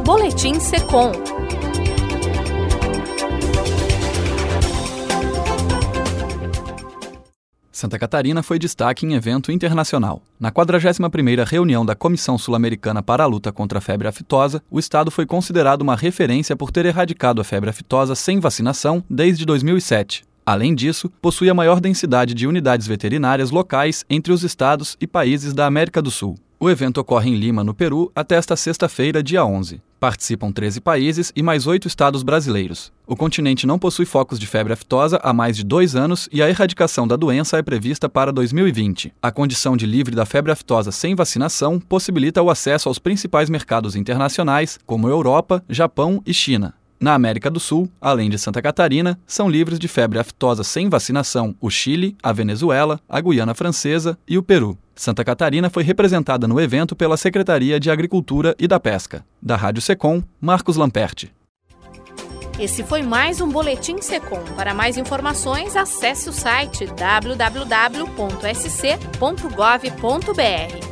Boletim Secom. Santa Catarina foi destaque em evento internacional. Na 41ª reunião da Comissão Sul-Americana para a Luta contra a Febre Aftosa, o estado foi considerado uma referência por ter erradicado a febre aftosa sem vacinação desde 2007. Além disso, possui a maior densidade de unidades veterinárias locais entre os estados e países da América do Sul. O evento ocorre em Lima, no Peru, até esta sexta-feira, dia 11. Participam 13 países e mais 8 estados brasileiros. O continente não possui focos de febre aftosa há mais de 2 anos e a erradicação da doença é prevista para 2020. A condição de livre da febre aftosa sem vacinação possibilita o acesso aos principais mercados internacionais, como Europa, Japão e China. Na América do Sul, além de Santa Catarina, são livres de febre aftosa sem vacinação o Chile, a Venezuela, a Guiana Francesa e o Peru. Santa Catarina foi representada no evento pela Secretaria de Agricultura e da Pesca. Da Rádio Secom, Marcos Lamperti. Esse foi mais um Boletim Secom. Para mais informações, acesse o site www.sc.gov.br.